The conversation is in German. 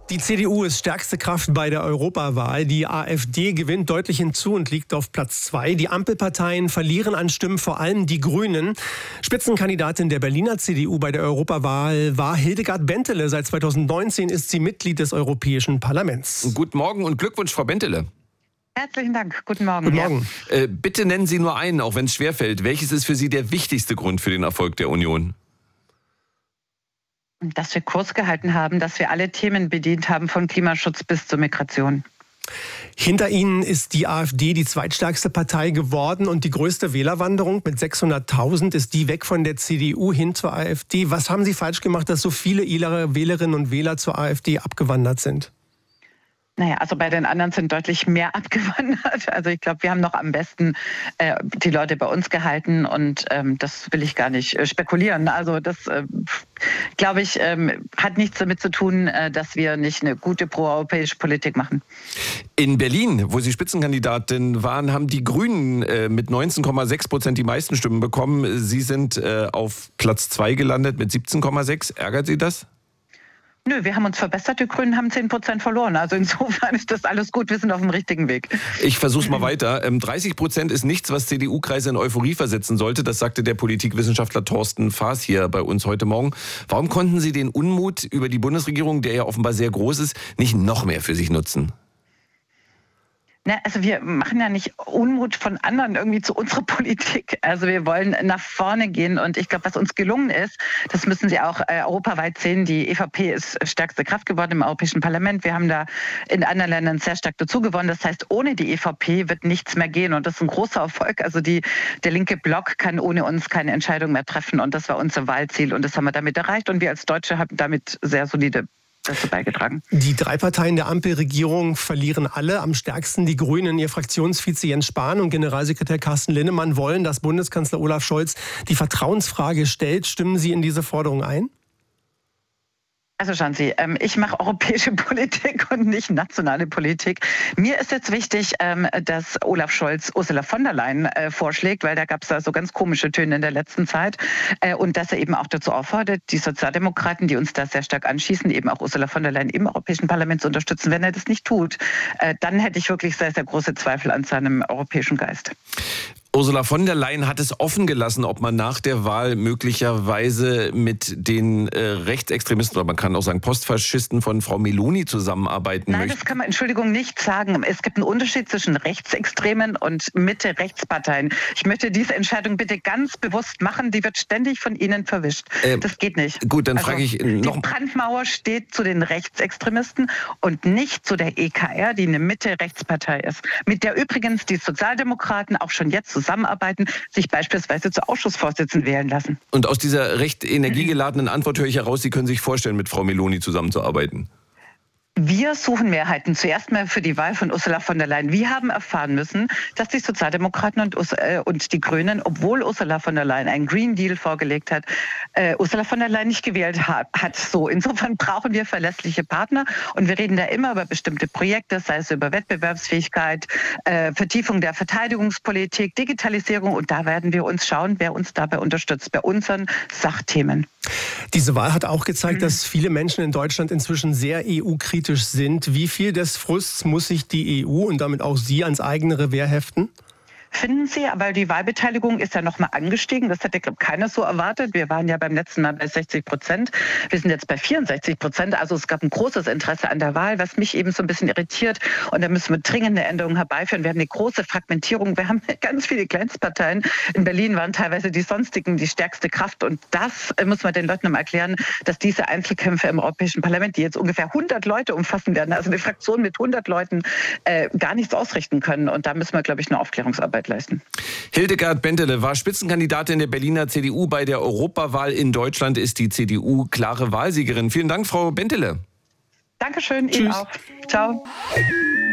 Die CDU ist stärkste Kraft bei der Europawahl. Die AfD gewinnt deutlich hinzu und liegt auf Platz 2. Die Ampelparteien verlieren an Stimmen, vor allem die Grünen. Spitzenkandidatin der Berliner CDU bei der Europawahl war Hildegard Bentele. Seit 2019 ist sie Mitglied des Europäischen Parlaments. Guten Morgen und Glückwunsch, Frau Bentele. Herzlichen Dank. Guten Morgen. Guten Morgen. Bitte nennen Sie nur einen, auch wenn es schwerfällt. Welches ist für Sie der wichtigste Grund für den Erfolg der Union? Dass wir Kurs gehalten haben, dass wir alle Themen bedient haben, von Klimaschutz bis zur Migration. Hinter Ihnen ist die AfD die zweitstärkste Partei geworden und die größte Wählerwanderung mit 600.000 ist die weg von der CDU hin zur AfD. Was haben Sie falsch gemacht, dass so viele Ihrer Wählerinnen und Wähler zur AfD abgewandert sind? Naja, also bei den anderen sind deutlich mehr abgewandert. Also ich glaube, wir haben noch am besten die Leute bei uns gehalten und das will ich gar nicht spekulieren. Also das, glaube ich, hat nichts damit zu tun, dass wir nicht eine gute proeuropäische Politik machen. In Berlin, wo Sie Spitzenkandidatin waren, haben die Grünen mit 19,6% die meisten Stimmen bekommen. Sie sind auf Platz 2 gelandet mit 17,6. Ärgert Sie das? Nö, wir haben uns verbessert, die Grünen haben 10% verloren. Also insofern ist das alles gut, wir sind auf dem richtigen Weg. Ich versuch's mal weiter. 30% ist nichts, was CDU-Kreise in Euphorie versetzen sollte. Das sagte der Politikwissenschaftler Thorsten Faas hier bei uns heute Morgen. Warum konnten Sie den Unmut über die Bundesregierung, der ja offenbar sehr groß ist, nicht noch mehr für sich nutzen? Also wir machen ja nicht Unmut von anderen irgendwie zu unserer Politik. Also wir wollen nach vorne gehen und ich glaube, was uns gelungen ist, das müssen Sie auch europaweit sehen, die EVP ist stärkste Kraft geworden im Europäischen Parlament. Wir haben da in anderen Ländern sehr stark dazu gewonnen. Das heißt, ohne die EVP wird nichts mehr gehen und das ist ein großer Erfolg. Also der linke Block kann ohne uns keine Entscheidung mehr treffen und das war unser Wahlziel und das haben wir damit erreicht und wir als Deutsche haben damit sehr solide dazu beigetragen. Die drei Parteien der Ampelregierung verlieren alle. Am stärksten die Grünen. Ihr Fraktionsvize Jens Spahn und Generalsekretär Carsten Linnemann wollen, dass Bundeskanzler Olaf Scholz die Vertrauensfrage stellt. Stimmen Sie in diese Forderung ein? Also schauen Sie, ich mache europäische Politik und nicht nationale Politik. Mir ist jetzt wichtig, dass Olaf Scholz Ursula von der Leyen vorschlägt, weil da gab es da so ganz komische Töne in der letzten Zeit. Und dass er eben auch dazu auffordert, die Sozialdemokraten, die uns da sehr stark anschießen, eben auch Ursula von der Leyen im Europäischen Parlament zu unterstützen. Wenn er das nicht tut, dann hätte ich wirklich sehr, sehr große Zweifel an seinem europäischen Geist. Ursula von der Leyen hat es offen gelassen, ob man nach der Wahl möglicherweise mit den Rechtsextremisten, oder man kann auch sagen Postfaschisten von Frau Meloni zusammenarbeiten möchte. Nein, das kann man, Entschuldigung, nicht sagen. Es gibt einen Unterschied zwischen Rechtsextremen und Mitte-Rechtsparteien. Ich möchte diese Entscheidung bitte ganz bewusst machen. Die wird ständig von Ihnen verwischt. Das geht nicht. Gut, dann frage ich noch. Die Brandmauer steht zu den Rechtsextremisten und nicht zu der EKR, die eine Mitte-Rechtspartei ist. Mit der übrigens die Sozialdemokraten auch schon jetzt zusammenarbeiten, sich beispielsweise zu Ausschussvorsitzenden wählen lassen. Und aus dieser recht energiegeladenen Antwort höre ich heraus, Sie können sich vorstellen, mit Frau Meloni zusammenzuarbeiten. Wir suchen Mehrheiten. Zuerst mal für die Wahl von Ursula von der Leyen. Wir haben erfahren müssen, dass die Sozialdemokraten und die Grünen, obwohl Ursula von der Leyen einen Green Deal vorgelegt hat, Ursula von der Leyen nicht gewählt hat. So, insofern brauchen wir verlässliche Partner und wir reden da immer über bestimmte Projekte, sei es über Wettbewerbsfähigkeit, Vertiefung der Verteidigungspolitik, Digitalisierung und da werden wir uns schauen, wer uns dabei unterstützt, bei unseren Sachthemen. Diese Wahl hat auch gezeigt, dass viele Menschen in Deutschland inzwischen sehr EU-kritisch sind. Wie viel des Frusts muss sich die EU und damit auch Sie ans eigene Revier heften? Finden Sie, aber die Wahlbeteiligung ist ja noch mal angestiegen. Das hätte, glaube ich, keiner so erwartet. Wir waren ja beim letzten Mal bei 60%. Wir sind jetzt bei 64%. Also es gab ein großes Interesse an der Wahl, was mich eben so ein bisschen irritiert. Und da müssen wir dringende Änderungen herbeiführen. Wir haben eine große Fragmentierung. Wir haben ganz viele Kleinstparteien. In Berlin waren teilweise die Sonstigen die stärkste Kraft. Und das muss man den Leuten mal erklären, dass diese Einzelkämpfe im Europäischen Parlament, die jetzt ungefähr 100 Leute umfassen werden, also eine Fraktion mit 100 Leuten, gar nichts ausrichten können. Und da müssen wir, glaube ich, eine Aufklärungsarbeit leisten. Hildegard Bentele war Spitzenkandidatin der Berliner CDU. Bei der Europawahl in Deutschland ist die CDU klare Wahlsiegerin. Vielen Dank, Frau Bentele. Dankeschön, Ihnen auch. Ciao.